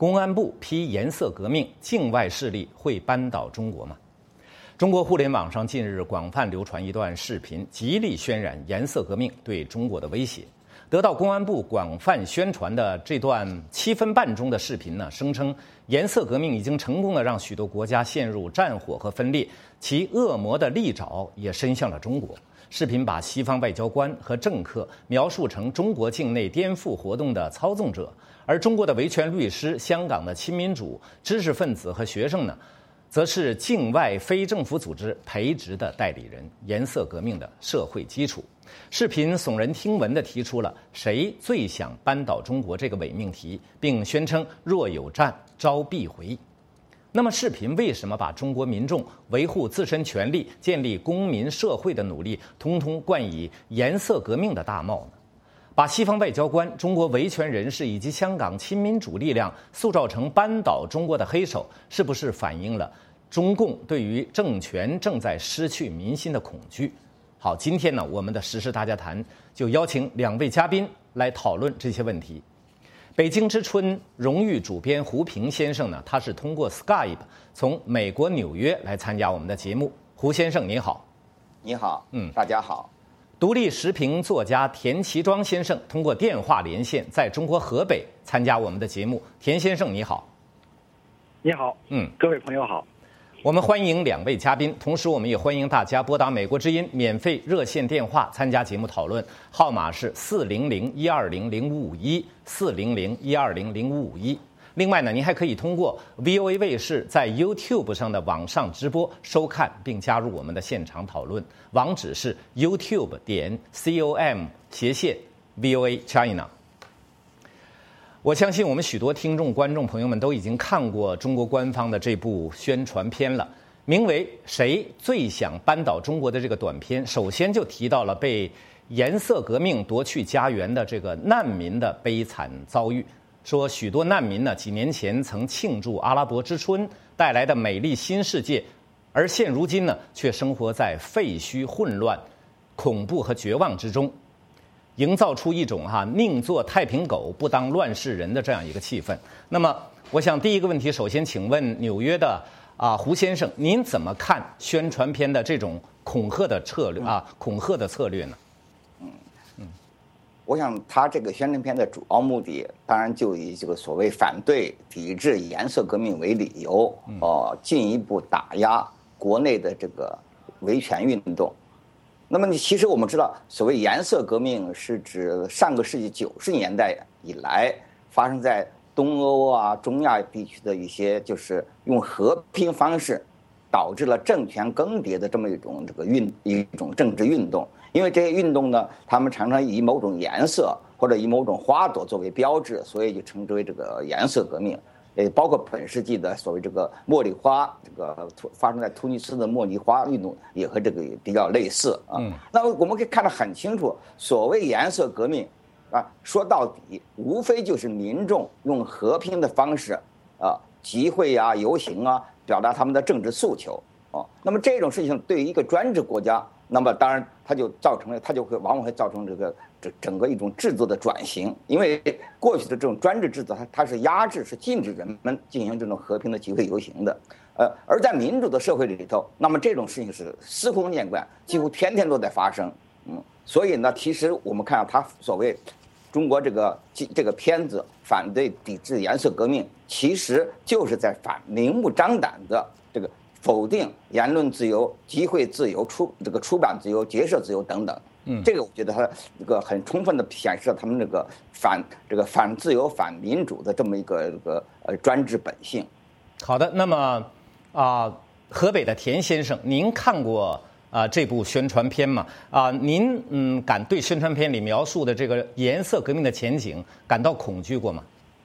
公安部批颜色革命，境外势力会扳倒中国吗？中国互联网上近日广泛流传一段视频，极力渲染颜色革命对中国的威胁。得到公安部广泛宣传的这段7分半钟的视频呢，声称颜色革命已经成功的让许多国家陷入战火和分裂，其恶魔的利爪也伸向了中国。视频把西方外交官和政客描述成中国境内颠覆活动的操纵者，而中国的维权律师、香港的亲民主、知识分子和学生呢，则是境外非政府组织培植的代理人，颜色革命的社会基础。视频耸人听闻地提出了谁最想扳倒中国这个伪命题，并宣称若有战招必回。那么视频为什么把中国民众维护自身权利、建立公民社会的努力通通冠以颜色革命的大帽呢？把西方外交官、中国维权人士以及香港亲民主力量塑造成扳倒中国的黑手，是不是反映了中共对于政权正在失去民心的恐惧？好，今天呢，我们的时事大家谈就邀请2位嘉宾来讨论这些问题。北京之春荣誉主编胡平先生呢，他是通过 Skype 从美国纽约来参加我们的节目。胡先生您好。 你好，大家好。 独立时评作家田其庄先生通过电话连线在中国河北参加我们的节目。田先生你好。 你好，各位朋友好。 我们欢迎2位嘉宾，同时我们也欢迎大家拨打美国之音免费热线电话参加节目讨论，号码是400-120-0551，400-120-0551。另外呢，您还可以通过 VOA 卫视在 YouTube 上的网上直播收看并加入我们的现场讨论，网址是 youtube.com/VOA China。我相信我们许多听众、观众朋友们都已经看过中国官方的这部宣传片了，名为《谁最想扳倒中国》的这个短片，首先就提到了被颜色革命夺去家园的这个难民的悲惨遭遇，说许多难民呢，几年前曾庆祝阿拉伯之春带来的美丽新世界，而现如今呢，却生活在废墟、混乱、恐怖和绝望之中。营造出一种宁做太平狗不当乱世人的这样一个气氛。那么我想第一个问题，首先请问纽约的胡先生，您怎么看宣传片的这种恐吓的策略呢？ 我想他这个宣传片的主要目的，当然就以这个所谓反对抵制颜色革命为理由，进一步打压国内的这个维权运动。那么其实我们知道，所谓颜色革命是指上个世纪90年代以来发生在东欧啊、中亚地区的一些就是用和平方式导致了政权更迭的这么一种政治运动。因为这些运动呢，他们常常以某种颜色或者以某种花朵作为标志，所以就称之为这个颜色革命。也包括本世纪的所谓这个茉莉花，这个发生在突尼斯的茉莉花运动也和这个比较类似啊。那我们可以看得很清楚，所谓颜色革命说到底无非就是民众用和平的方式集会啊、游行啊，表达他们的政治诉求那么这种事情对于一个专制国家，那么当然它就会往往会造成整个一种制度的转型，因为过去的这种专制制度，它是压制、是禁止人们进行这种和平的集会游行的，而在民主的社会里头，那么这种事情是司空见惯，几乎天天都在发生，所以呢，其实我们看到他所谓中国这个片子反对抵制颜色革命，其实就是在明目张胆的这个否定言论自由、集会自由、出版自由、结社自由等等。这个我觉得它这个很充分的显示了他们这个反自由、反民主的这么一个专制本性。 好的，那么河北的田先生，您看过这部宣传片吗？您敢对宣传片里描述的这个颜色革命的前景感到恐惧过吗？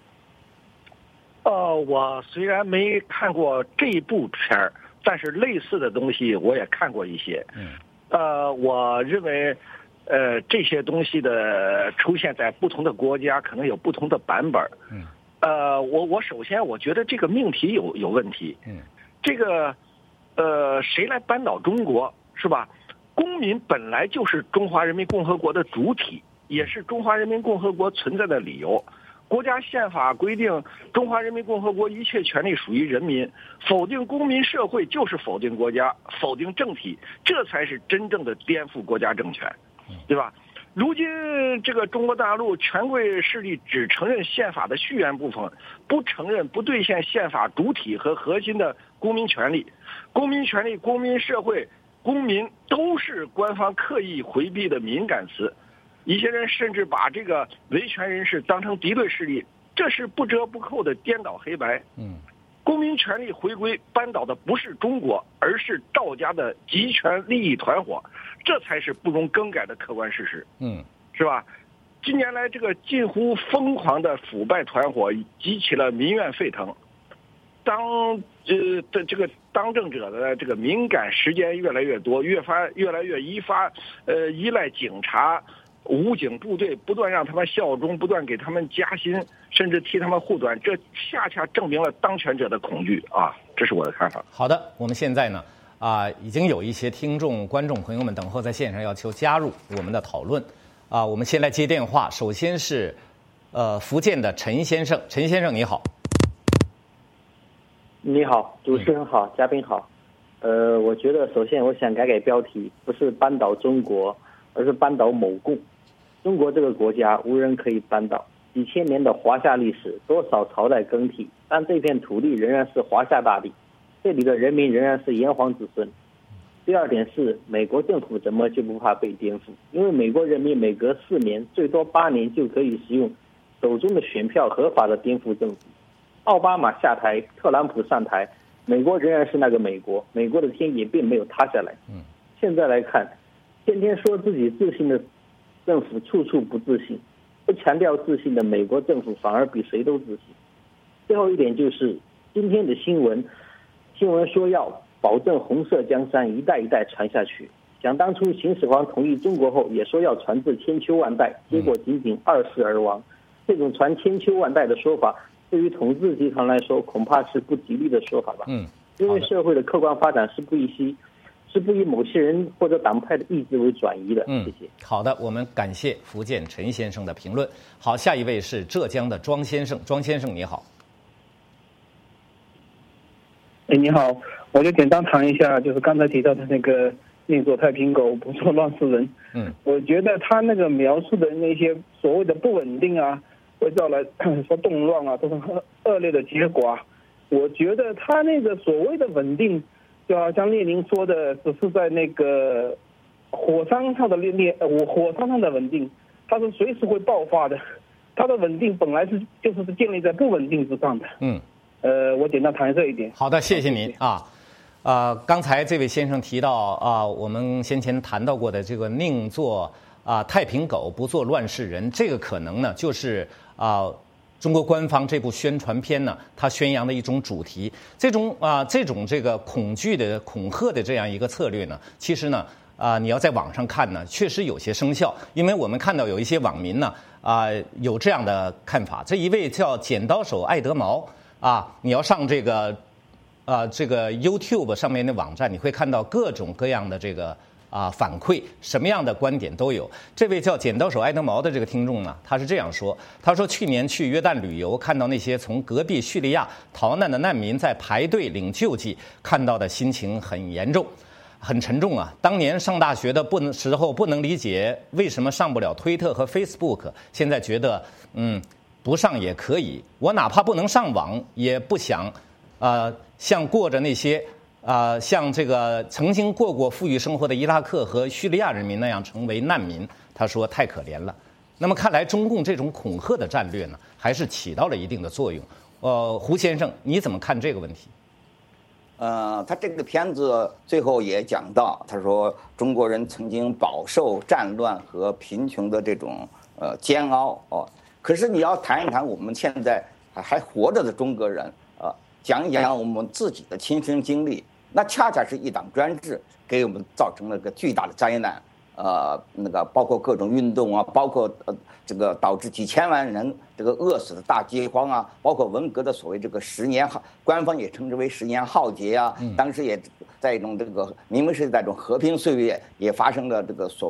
我虽然没看过这一部片儿，但是类似的东西我也看过一些。我认为，这些东西的出现在不同的国家，可能有不同的版本。我首先我觉得这个命题有问题。这个谁来扳倒中国是吧？公民本来就是中华人民共和国的主体，也是中华人民共和国存在的理由。 国家宪法规定中华人民共和国一切权利属于人民，否定公民社会就是否定国家，否定政体，这才是真正的颠覆国家政权，对吧？如今这个中国大陆权贵势力只承认宪法的序言部分，不承认不兑现宪法主体和核心的公民权利。公民权利、公民社会、公民都是官方刻意回避的敏感词。一些人甚至把这个维权人士当成敌对势力，这是不折不扣的颠倒黑白。公民权利回归扳倒的不是中国，而是赵家的集权利益团伙，这才是不容更改的客观事实。是吧？近年来这个近乎疯狂的腐败团伙激起了民怨沸腾，这个当政者的这个敏感时间越来越多，越来越依赖警察、武警部队，不断让他们效忠，不断给他们加薪，甚至替他们护短，这恰恰证明了当权者的恐惧啊！这是我的看法。 好的，我们现在呢已经有一些听众、观众朋友们等候在线上，要求加入我们的讨论我们先来接电话，首先是福建的陈先生，陈先生你好。 你好，主持人好，嘉宾好。我觉得首先我想改标题，不是扳倒中国，而是扳倒某共。中国这个国家无人可以扳倒，几千年的华夏历史，多少朝代更替，但这片土地仍然是华夏大地，这里的人民仍然是炎黄子孙。第二点是，美国政府怎么就不怕被颠覆？因为美国人民每隔4年，最多8年就可以使用手中的选票合法的颠覆政府。奥巴马下台，特朗普上台，美国仍然是那个美国，美国的天也并没有塌下来。现在来看，天天说自己自信的政府处处不自信，不强调自信的美国政府反而比谁都自信。最后一点就是今天的新闻说要保证红色江山一代一代传下去。想当初秦始皇统一中国后也说要传至千秋万代，结果仅仅2世而亡。这种传千秋万代的说法，对于统治集团来说恐怕是不吉利的说法吧。因为社会的客观发展是不以某些人或者党派的意志为转移的。谢谢。 好的，我们感谢福建陈先生的评论。好，下一位是浙江的庄先生，庄先生你好。 你好，我就简单谈一下，就是刚才提到的那个宁做太平狗，不做乱世人。我觉得他那个描述的那些所谓的不稳定啊，会招来说动乱啊，都是恶劣的结果啊。我觉得他那个所谓的稳定，就好像列宁说的，只是在那个火山上的稳定，它是随时会爆发的。它的稳定本来就是建立在不稳定之上的。我简单谈这一点。 好的，谢谢您刚才这位先生提到我们先前谈到过的这个宁做太平狗，不做乱世人，这个可能呢就是中国官方这部宣传片呢，它宣扬的一种主题。这种这个恐惧的恐吓的这样一个策略呢，其实呢你要在网上看呢，确实有些生效。因为我们看到有一些网民呢有这样的看法。这一位叫剪刀手爱德毛你要上这个YouTube 上面的网站，你会看到各种各样的这个反馈，什么样的观点都有。这位叫剪刀手爱德毛的这个听众呢，他是这样说：他说去年去约旦旅游，看到那些从隔壁叙利亚逃难的难民在排队领救济，看到的心情很严重。很沉重当年上大学的时候不能理解为什么上不了推特和 Facebook， 现在觉得不上也可以。我哪怕不能上网，也不想像过着那些像这个曾经过富裕生活的伊拉克和叙利亚人民那样成为难民。他说太可怜了。那么看来中共这种恐吓的战略呢，还是起到了一定的作用。胡先生你怎么看这个问题？ 他这个片子最后也讲到，他说中国人曾经饱受战乱和贫穷的这种煎熬可是你要谈一谈我们现在还活着的中国人讲一讲我们自己的亲身经历，那恰恰是一党专制给我们造成了个巨大的灾难。那个包括各种运动包括这个导致几千万人这个饿死的大饥荒包括文革的所谓这个10年官方也称之为10年浩劫当时也在一种这个明明是在一种和平岁月，也发生了这个所谓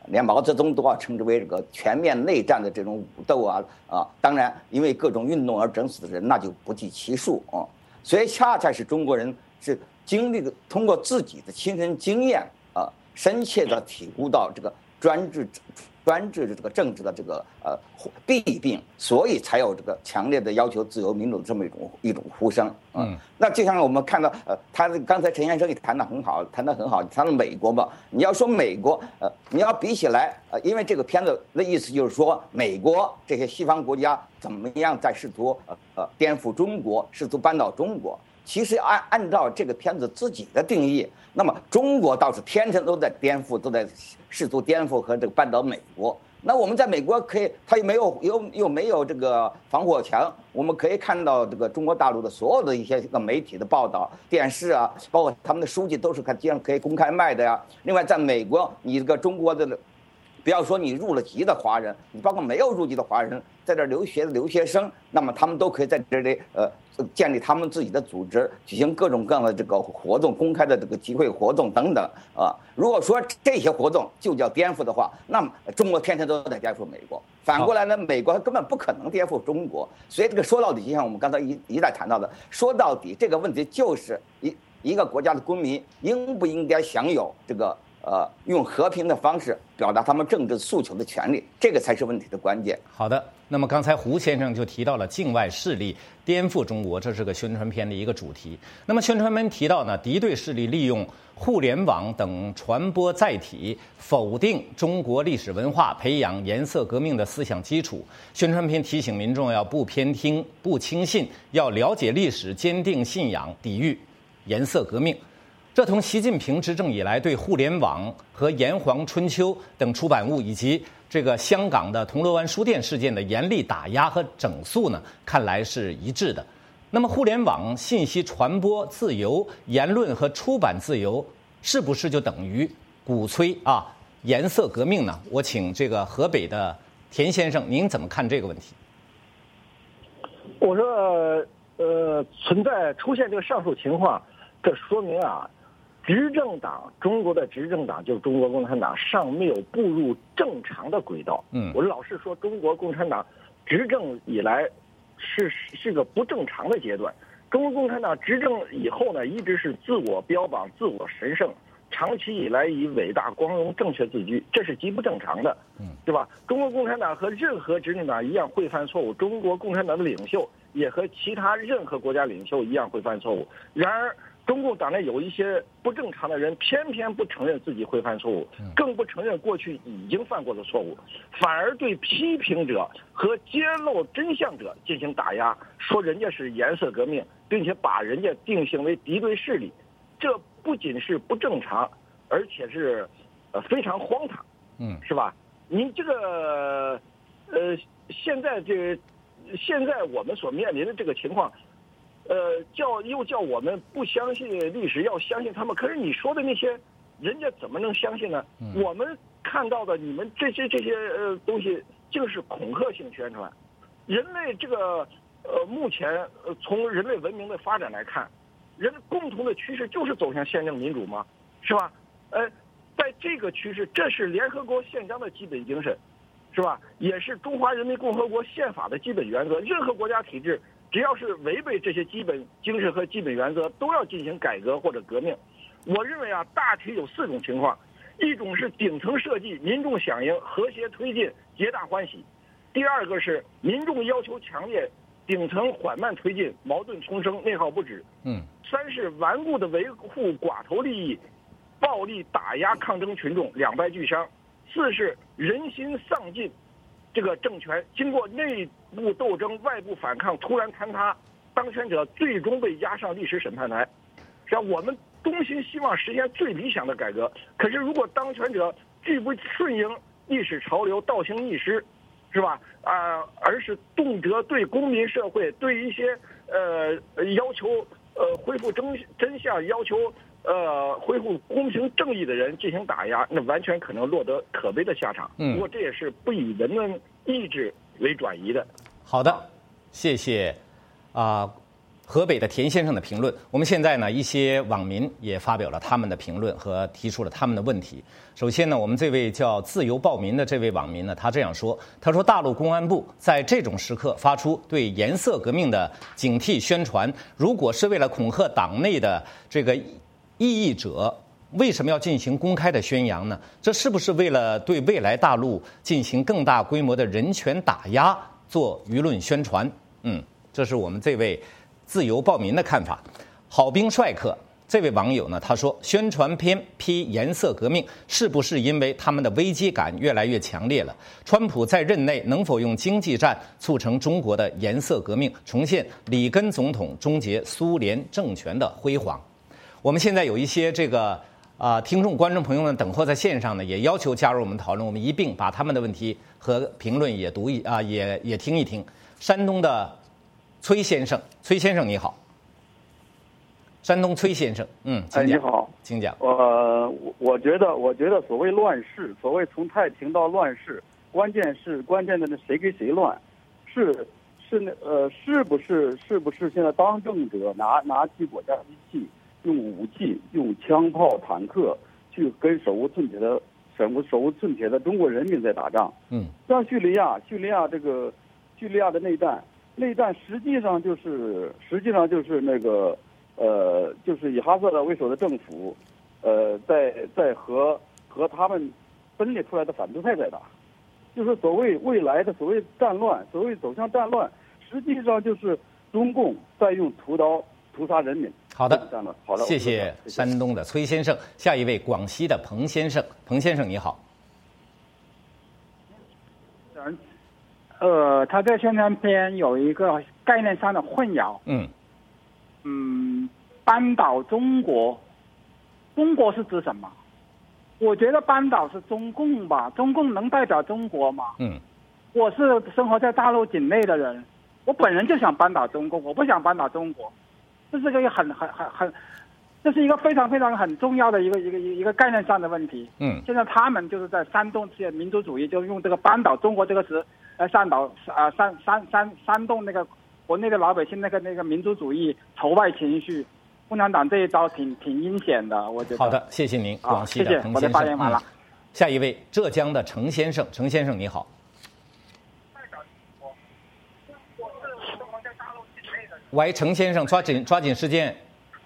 连毛泽东都要称之为这个全面内战的这种武斗啊。当然因为各种运动而整死的人那就不计其数啊。所以恰恰是中国人是经历的，通过自己的亲身经验深切地体悟到这个专制的这个政治的这个弊病，所以才有这个强烈的要求自由民主的这么一种呼声。那就像我们看到他刚才陈先生也谈得很好，谈到美国吧。你要说美国你要比起来因为这个片子的意思就是说美国这些西方国家怎么样在试图颠覆中国，试图扳倒中国。其实按照这个片子自己的定义，那么中国倒是天天都在颠覆，都在试图颠覆和这个扳倒美国。那我们在美国可以，它又没有这个防火墙，我们可以看到这个中国大陆的所有的一些媒体的报道、电视啊，包括他们的书籍都是街上可以公开卖的呀。另外，在美国，你这个中国的，不要说你入了籍的华人，你包括没有入籍的华人，在这留学的留学生，那么他们都可以在这里建立他们自己的组织，举行各种各样的这个活动，公开的这个集会活动等等如果说这些活动就叫颠覆的话，那么中国天天都在颠覆美国。反过来呢，美国根本不可能颠覆中国。所以这个说到底，就像我们刚才一再谈到的，说到底这个问题就是一个国家的公民应不应该享有这个用和平的方式表达他们政治诉求的权利，这个才是问题的关键。 好的，那么刚才胡先生就提到了境外势力颠覆中国，这是个宣传片的一个主题。那么宣传片提到呢，敌对势力利用互联网等传播载体否定中国历史文化，培养颜色革命的思想基础。宣传片提醒民众要不偏听、不轻信，要了解历史，坚定信仰，抵御颜色革命。这同习近平执政以来对互联网和炎黄春秋等出版物，以及这个香港的铜锣湾书店事件的严厉打压和整肃呢，看来是一致的。那么，互联网信息传播自由、言论和出版自由，是不是就等于鼓吹颜色革命呢？我请这个河北的田先生，您怎么看这个问题？ 我说，出现这个上述情况，这说明执政党，中国的执政党就是中国共产党，尚没有步入正常的轨道。我老是说中国共产党执政以来是个不正常的阶段。中国共产党执政以后呢，一直是自我标榜、自我神圣，长期以来以伟大、光荣、正确自居，这是极不正常的，对吧？中国共产党和任何执政党一样会犯错误，中国共产党的领袖也和其他任何国家领袖一样会犯错误。然而中共党内有一些不正常的人，偏偏不承认自己会犯错误，更不承认过去已经犯过的错误，反而对批评者和揭露真相者进行打压，说人家是颜色革命，并且把人家定性为敌对势力。这不仅是不正常，而且是非常荒唐，是吧？您这个现在我们所面临的这个情况。又叫我们不相信历史，要相信他们。可是你说的那些，人家怎么能相信呢？我们看到的你们这些东西，就是恐吓性宣传。人类这个目前从人类文明的发展来看，人共同的趋势就是走向宪政民主嘛，是吧？在这个趋势，这是联合国宪章的基本精神，是吧？也是中华人民共和国宪法的基本原则。任何国家体制，只要是违背这些基本精神和基本原则，都要进行改革或者革命。我认为大体有4种情况：一种是顶层设计，民众响应，和谐推进，皆大欢喜；第二个是民众要求强烈，顶层缓慢推进，矛盾丛生，内耗不止；三是顽固的维护寡头利益，暴力打压抗争群众，两败俱伤；四是人心丧尽，这个政权经过内部斗争、外部反抗突然坍塌，当权者最终被押上历史审判台。实际上，我们衷心希望实现最理想的改革，可是如果当权者拒不顺应历史潮流，倒行逆施，是吧？而是动辄对公民社会、对一些要求恢复真相、要求恢复公平正义的人进行打压，那完全可能落得可悲的下场。不过这也是不以人们意志为转移的。 好的，谢谢河北的田先生的评论。我们现在呢，一些网民也发表了他们的评论和提出了他们的问题。首先呢，我们这位叫自由暴民的这位网民呢，他这样说：他说，大陆公安部在这种时刻发出对颜色革命的警惕宣传，如果是为了恐吓党内的这个异议者，为什么要进行公开的宣扬呢？这是不是为了对未来大陆进行更大规模的人权打压做舆论宣传？这是我们这位自由暴民的看法。好兵帅克这位网友呢，他说，宣传片批颜色革命是不是因为他们的危机感越来越强烈了？川普在任内能否用经济战促成中国的颜色革命，重现里根总统终结苏联政权的辉煌？我们现在有一些听众观众朋友们等候在线上呢，也要求加入我们讨论，我们一并把他们的问题和评论也也听一听。山东的崔先生你好。山东崔先生，请讲。 你好， 请讲。 我觉得所谓乱世，所谓从太平到乱世，关键的是谁给谁乱，是不是现在当政者拿起国家机器，用武器，用枪炮、坦克去跟手无寸铁的中国人民在打仗？像叙利亚的内战实际上就是那个。就是以哈萨德为首的政府，在和他们分裂出来的反对派在打，就是所谓未来的所谓战乱，所谓走向战乱，实际上就是中共在用屠刀屠杀人民。 好的，谢谢山东的崔先生。下一位广西的彭先生，彭先生你好。 他这宣传片有一个概念上的混淆。扳倒中国，中国是指什么？我觉得扳倒是中共吧，中共能代表中国吗？我是生活在大陆境内的人，我本人就想扳倒中共，我不想扳倒中国，这是个这是一个非常非常很重要的一个概念上的问题。现在他们就是在煽动这些民族主义，就是用这个扳倒中国这个词来煽动那个国内的老百姓那个民族主义仇外情绪。共产党这一招挺阴险的，我觉得。 好的，谢谢您，广西的彭先生。 我的发言完了。 下一位，浙江的程先生，程先生你好。喂，程先生，抓紧时间。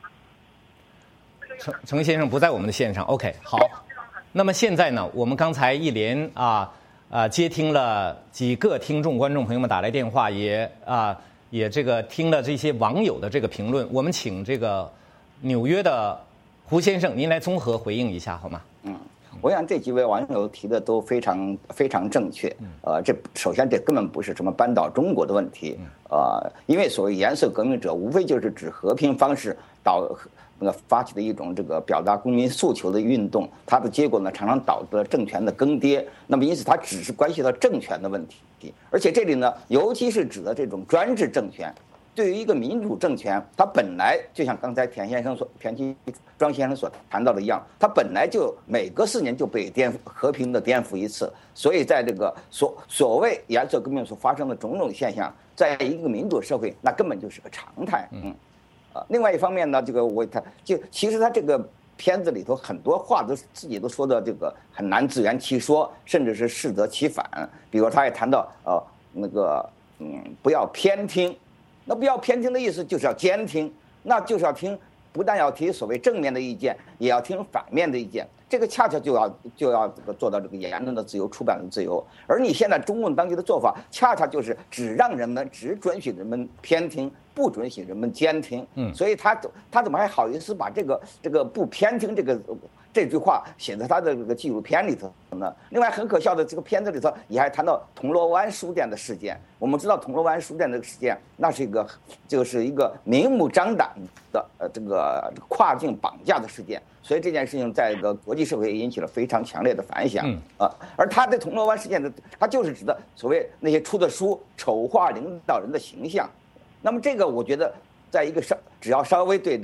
程先生不在我们的线上 ，OK， 好。那么现在呢，我们刚才一连接听了几个听众观众朋友们打来电话，也听了这些网友的这个评论，我们请这个纽约的胡先生，您来综合回应一下好吗？ 我想这几位网友提的都非常非常正确。首先这根本不是什么扳倒中国的问题。因为所谓颜色革命者，无非就是指和平方式发起的一种这个表达公民诉求的运动，它的结果呢，常常导致了政权的更迭。那么因此它只是关系到政权的问题。而且这里呢，尤其是指的这种专制政权，对于一个民主政权，它本来就像刚才庄先生所谈到的一样，它本来就每隔4年就被和平的颠覆一次。所以在这个所谓颜色革命所发生的种种现象，在一个民主社会，那根本就是个常态。另外一方面呢，其实他这个片子里头很多话自己都说的这个很难自圆其说，甚至是适得其反。比如他也谈到不要偏听，那不要偏听的意思就是要监听，那就是要听，不但要听所谓正面的意见，也要听反面的意见。这个恰恰就要做到这个言论的自由、出版的自由。而你现在中共当局的做法，恰恰就是只准许人们偏听，不准许人们监听。所以他怎么还好意思把这个不偏听这句话写在他的这个纪录片里头呢？另外很可笑的，这个片子里头也还谈到铜锣湾书店的事件。我们知道铜锣湾书店这个事件，那是一个明目张胆的这个跨境绑架的事件。所以这件事情在这个国际社会引起了非常强烈的反响。而他的铜锣湾事件的，他就是指的所谓那些出的书丑化领导人的形象。那么这个我觉得，在一个只要稍微对这个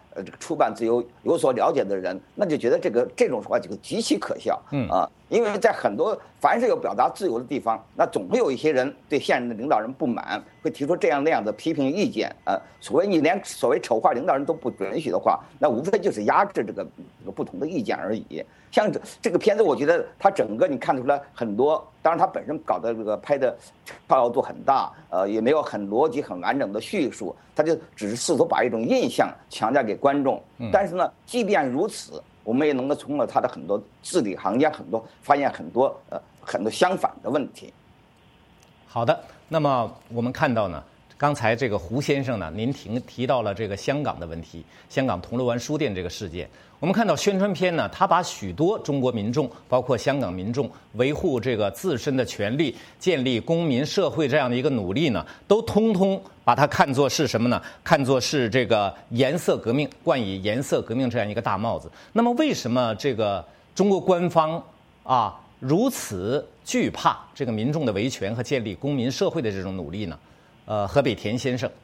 这个出版自由有所了解的人，那就觉得这种说话就极其可笑。因为在很多凡是有表达自由的地方，那总会有一些人对现任的领导人不满，会提出这样那样的批评意见。你连所谓丑化领导人都不允许的话，那无非就是压制这个不同的意见而已。像这个片子，我觉得它整个你看得出来很多，当然它本身搞的这个拍的跳跃度很大，也没有很逻辑很完整的叙述，它就只是试图把一种印象强加给观众。但是呢，即便如此，我们也能够从了他的很多字里行间发现很多相反的问题。 好的，那么我们看到呢，刚才这个胡先生呢，您提到了这个香港的问题，香港铜锣湾书店这个事件。我们看到宣传片呢，他把许多中国民众，包括香港民众维护这个自身的权利、建立公民社会这样的一个努力呢，都通通把它看作是什么呢？看作是这个颜色革命，冠以颜色革命这样一个大帽子。那么为什么这个中国官方如此惧怕这个民众的维权和建立公民社会的这种努力呢？河北田先生。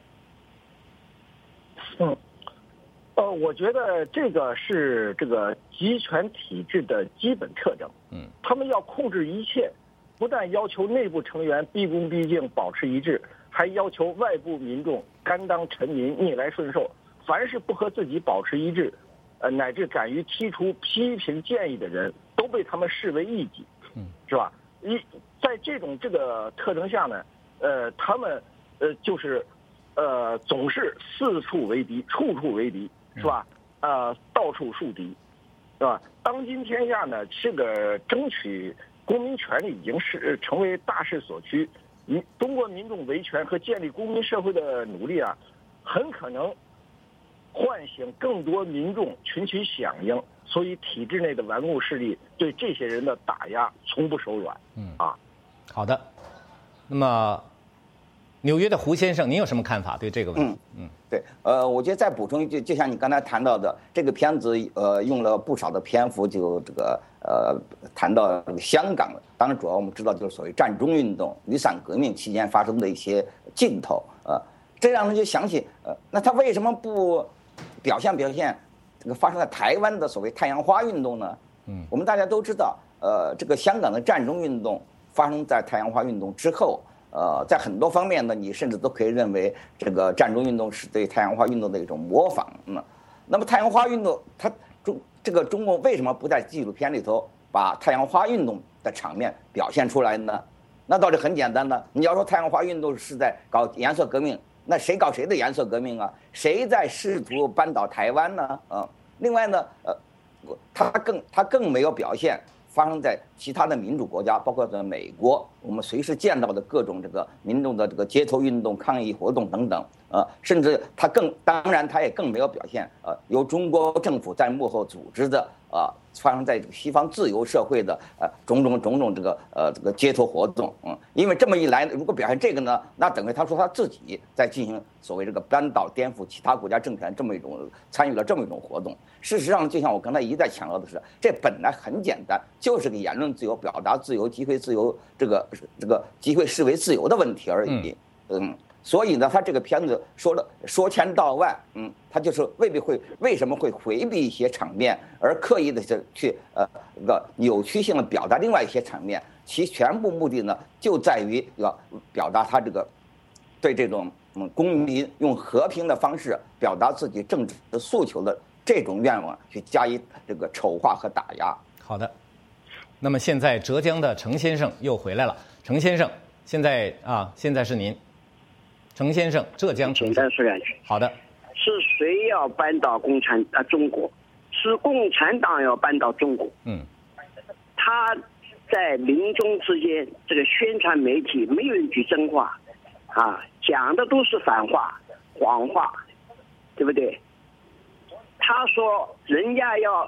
我觉得这个是这个集权体制的基本特征。他们要控制一切，不但要求内部成员毕恭毕敬保持一致，还要求外部民众甘当臣民逆来顺受。凡是不和自己保持一致，乃至敢于提出批评建议的人，都被他们视为异己，是吧？在这个特征下呢，他们就是总是四处为敌，处处为敌。是吧？到处树敌，是吧？当今天下呢，这个争取公民权利已经是成为大势所趋。中国民众维权和建立公民社会的努力啊，很可能唤醒更多民众群起响应。所以，体制内的顽固势力对这些人的打压从不手软。 好的。那么，纽约的胡先生，您有什么看法？对这个问题？ 对，我觉得再补充一句，就像你刚才谈到的，这个片子用了不少的篇幅，就谈到香港，当然主要我们知道就是所谓战中运动、雨伞革命期间发生的一些镜头，这让人就想起，那他为什么不表现这个发生在台湾的所谓太阳花运动呢？我们大家都知道，这个香港的战中运动发生在太阳花运动之后。在很多方面呢，你甚至都可以认为这个战中运动是对太阳花运动的一种模仿。那么太阳花运动，中共为什么不在纪录片里头把太阳花运动的场面表现出来呢？那道理很简单的，你要说太阳花运动是在搞颜色革命，那谁搞谁的颜色革命啊？谁在试图扳倒台湾呢？另外呢，他更没有表现。发生在其他的民主国家，包括在美国，我们随时见到的各种这个民众的这个街头运动、抗议活动等等，甚至当然他也更没有表现，由中国政府在幕后组织的发生在西方自由社会的种种这个街头活动，因为这么一来，如果表现这个呢，那等于他说他自己在进行所谓这个扳倒、颠覆其他国家政权参与了这么一种活动。事实上，就像我刚才一再强调的是，这本来很简单，就是个言论自由、表达自由、集会自由，这个集会视为自由的问题而已。所以呢，他这个片子说千道万，他就是为什么会回避一些场面，而刻意的去扭曲性的表达另外一些场面，其全部目的呢，就在于要表达他这个对这种公民用和平的方式表达自己政治的诉求的这种愿望，去加以这个丑化和打压。 好的，那么现在浙江的程先生又回来了。程先生，现在是您。程先生，浙江程先生。好的。 是谁要扳倒中国？是共产党要扳倒中国。他在临终之间，这个宣传媒体没有一句真话，讲的都是反话、谎话，对不对？他说人家要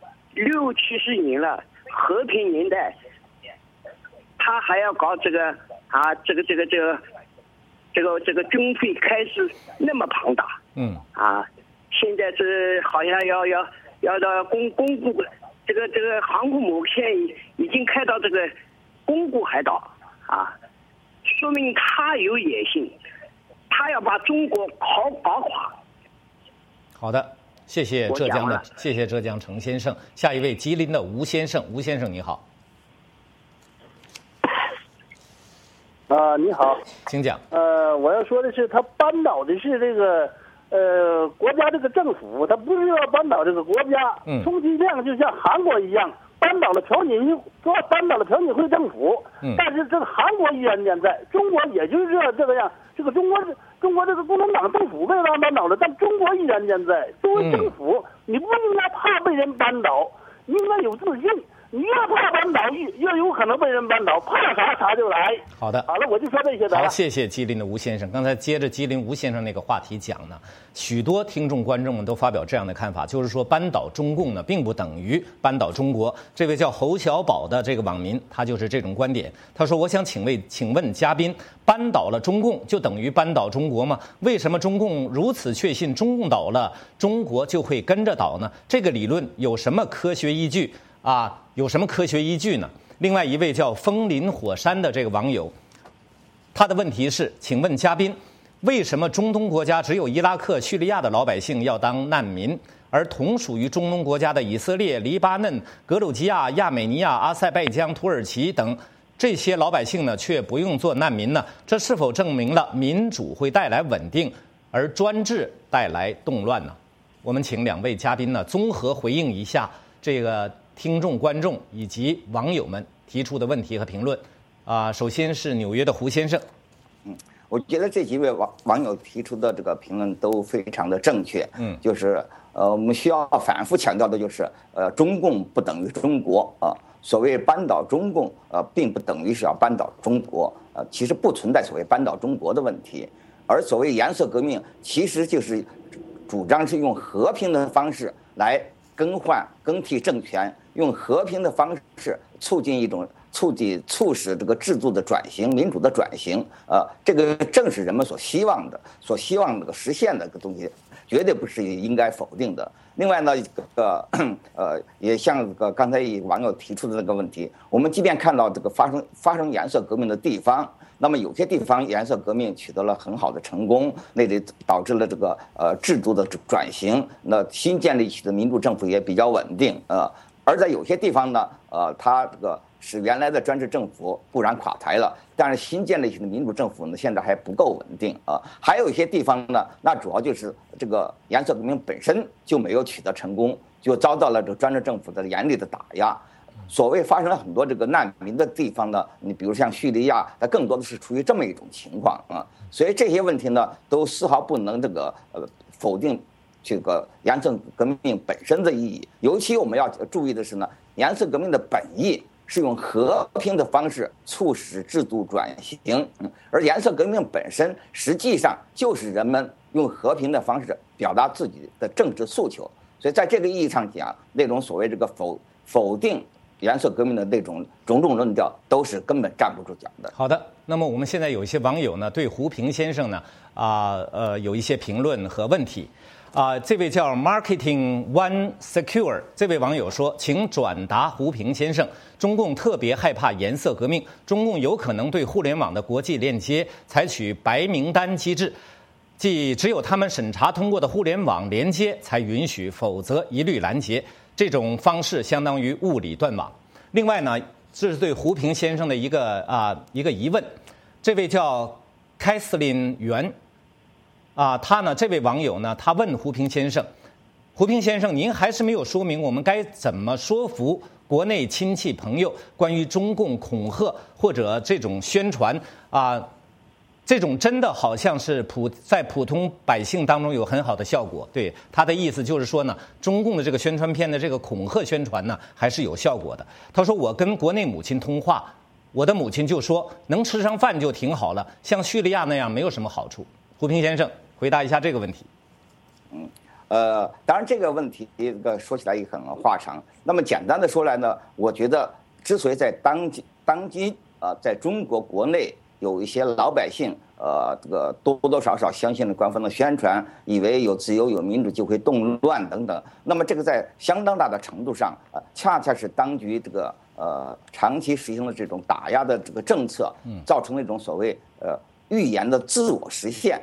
60、70年了，和平年代，他还要搞这个军费开支那么庞大，现在是好像要到公布这个航空母舰已经开到这个宫古海岛说明他有野心，他要把中国搞垮。 好的， 谢谢浙江程先生。下一位吉林的吴先生，吴先生你好。 你好， 请讲。 我要说的是，他扳倒的是这个国家这个政府，他不是要扳倒这个国家。充其量就像韩国一样，扳倒了朴槿惠政府。但是这个韩国依然健在，中国也就是这个样。这个中国这个共产党政府被扳倒了，但中国依然健在。作为政府，你不应该怕被人扳倒，你应该有自信。你越怕扳倒，越有可能被人扳倒，怕啥就来。 好的， 好了，我就说这些。 好，谢谢吉林的吴先生。刚才接着吉林吴先生那个话题讲呢，许多听众观众们都发表这样的看法，就是说扳倒中共呢，并不等于扳倒中国。这位叫侯小宝的这个网民，他就是这种观点。他说：“我想请问嘉宾，扳倒了中共就等于扳倒中国吗？为什么中共如此确信中共倒了，中国就会跟着倒呢？这个理论有什么科学依据？”有什么科学依据呢？另外一位叫风林火山的这个网友，他的问题是：请问嘉宾，为什么中东国家只有伊拉克、叙利亚的老百姓要当难民，而同属于中东国家的以色列、黎巴嫩、格鲁吉亚、亚美尼亚、阿塞拜疆、土耳其等这些老百姓呢，却不用做难民呢？这是否证明了民主会带来稳定，而专制带来动乱呢？我们请两位嘉宾呢，综合回应一下这个听众、观众以及网友们提出的问题和评论。首先是纽约的胡先生。 我觉得这几位网友提出的这个评论都非常的正确。就是我们需要反复强调的就是，中共不等于中国啊。所谓扳倒中共，并不等于是要扳倒中国。其实不存在所谓扳倒中国的问题。而所谓颜色革命，其实就是主张是用和平的方式来更替政权，用和平的方式促使这个制度的转型、民主的转型。这个正是人们所希望的实现的个东西，绝对不是应该否定的。另外呢，也像刚才网友提出的那个问题，我们即便看到这个发生颜色革命的地方，那么有些地方颜色革命取得了很好的成功，那里导致了这个制度的转型，那新建立起的民主政府也比较稳定。而在有些地方呢，它这个使原来的专制政府固然垮台了，但是新建立起的民主政府呢，现在还不够稳定啊。还有一些地方呢，那主要就是这个颜色革命本身就没有取得成功，就遭到了这个专制政府的严厉的打压。所谓发生了很多这个难民的地方呢，你比如像叙利亚，它更多的是处于这么一种情况啊。所以这些问题呢，都丝毫不能否定这个颜色革命本身的意义。尤其我们要注意的是呢，颜色革命的本意是用和平的方式促使制度转型，而颜色革命本身实际上就是人们用和平的方式表达自己的政治诉求。所以在这个意义上讲，那种所谓这个否定颜色革命的那种种种论调都是根本站不住脚的。 好的，那么我们现在有一些网友呢，对胡平先生呢有一些评论和问题。这位叫 Marketing One Secure 这位网友说，请转达胡平先生，中共特别害怕颜色革命，中共有可能对互联网的国际链接采取白名单机制，即只有他们审查通过的互联网连接才允许，否则一律拦截。这种方式相当于物理断网。另外呢，这是对胡平先生的一个疑问。这位叫凯瑟琳袁这位网友呢，他问胡平先生，您还是没有说明我们该怎么说服国内亲戚朋友关于中共恐吓或者这种宣传这种真的好像是在普通百姓当中有很好的效果。对，他的意思就是说呢，中共的这个宣传片的这个恐吓宣传呢，还是有效果的。他说，我跟国内母亲通话，我的母亲就说能吃上饭就挺好了，像叙利亚那样没有什么好处。胡平先生回答一下这个问题。 当然这个问题说起来也很话长。那么简单的说来呢，我觉得之所以在当今在中国国内有一些老百姓这个多多少少相信了官方的宣传，以为有自由有民主就会动乱等等。那么这个在相当大的程度上恰恰是当局这个长期实行的这种打压的这个政策，造成了一种所谓预言的自我实现。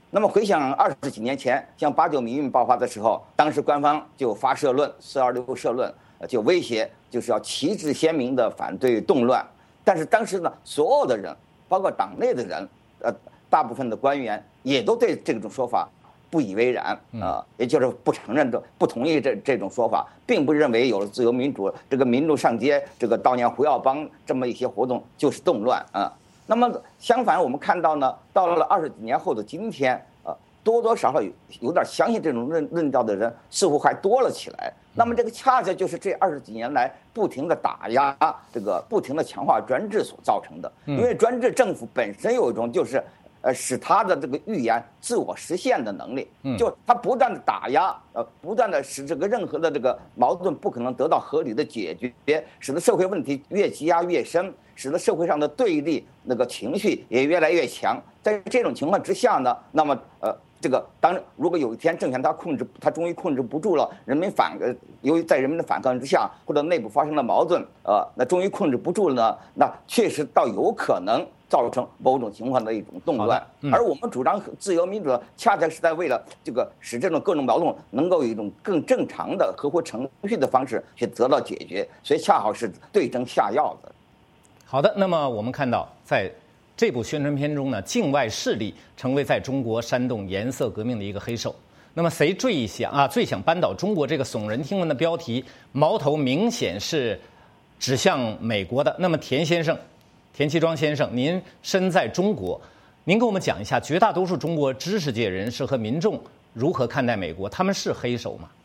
那么回想20几年前，像89民运爆发的时候，当时官方就发社论426社论，就威胁就是要旗帜鲜明的反对动乱。但是当时呢，所有的人，包括党内的人，大部分的官员也都对这种说法不以为然也就是不承认不同意这种说法，并不认为有了自由民主，这个民众上街，这个悼念胡耀邦这么一些活动就是动乱啊。那么相反，我们看到呢，到了20几年后的今天，多多少少有点相信这种论调的人似乎还多了起来。那么这个恰恰就是这20几年来不停的打压，这个不停的强化专制所造成的。因为专制政府本身有一种就是使他的这个预言自我实现的能力，就他不断的打压，不断的使这个任何的这个矛盾不可能得到合理的解决，使得社会问题越积压越深，使得社会上的对立那个情绪也越来越强。在这种情况之下呢，那么这个如果有一天政权他终于控制不住了，由于在人民的反抗之下，或者内部发生了矛盾，那终于控制不住了呢，那确实倒有可能造成某种情况的一种动乱。而我们主张自由民主，恰恰是在为了这个使这种各种矛盾能够有一种更正常的合乎程序的方式去得到解决，所以恰好是对症下药的。 好的，那么我们看到在这部宣传片中呢，境外势力成为在中国煽动颜色革命的一个黑手。那么谁最想扳倒中国这个耸人听闻的标题，矛头明显是指向美国的。那么田其庄先生，您身在中国，您给我们讲一下，绝大多数中国知识界人士和民众如何看待美国？他们是黑手吗？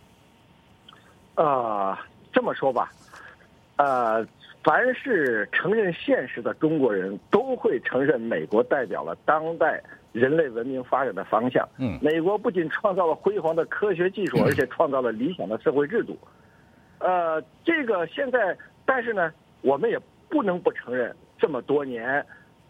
这么说吧，凡是承认现实的中国人都会承认美国代表了当代人类文明发展的方向。美国不仅创造了辉煌的科学技术，而且创造了理想的社会制度。这个现在，但是呢，我们也不能不承认，这么多年，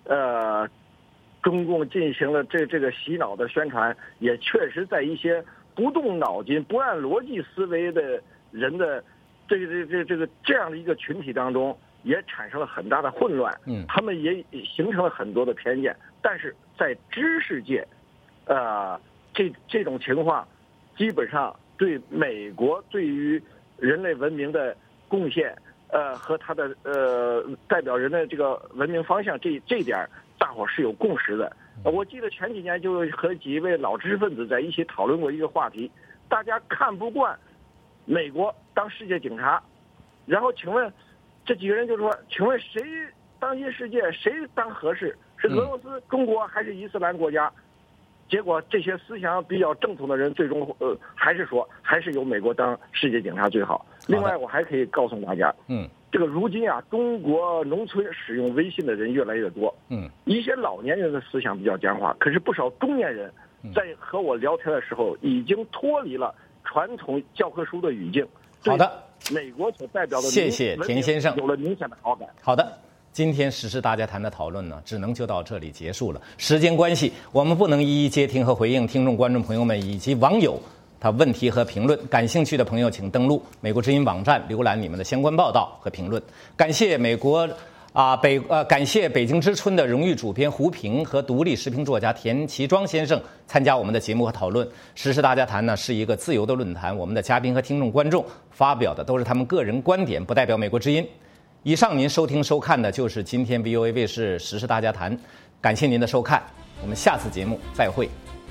中共进行了这个洗脑的宣传，也确实在一些不动脑筋、不按逻辑思维的人的这样的一个群体当中，也产生了很大的混乱。他们也形成了很多的偏见。但是在知识界，这种情况，基本上对美国对于人类文明的贡献，和他的代表人的这个文明方向，这一点大伙是有共识的。我记得前几年就和几位老知识分子在一起讨论过一个话题，大家看不惯美国当世界警察，然后请问这几个人就说，请问谁当今世界谁当合适？是俄罗斯、中国还是伊斯兰国家？结果这些思想比较正统的人最终还是说还是由美国当世界警察最好。另外我还可以告诉大家，这个如今中国农村使用微信的人越来越多，一些老年人的思想比较僵化，可是不少中年人在和我聊天的时候已经脱离了传统教科书的语境。 好的， 美国所代表的谢谢田先生有了明显的好感。 好的，今天时事大家谈的讨论呢，只能就到这里结束了。时间关系，我们不能一一接听和回应听众、观众朋友们以及网友他问题和评论。感兴趣的朋友，请登录美国之音网站浏览你们的相关报道和评论。感谢感谢北京之春的荣誉主编胡平和独立时评作家田其庄先生参加我们的节目和讨论。时事大家谈呢是一个自由的论坛，我们的嘉宾和听众观众发表的都是他们个人观点，不代表美国之音。以上您收听收看的就是今天 VOA 卫视时事大家谈，感谢您的收看，我们下次节目再会。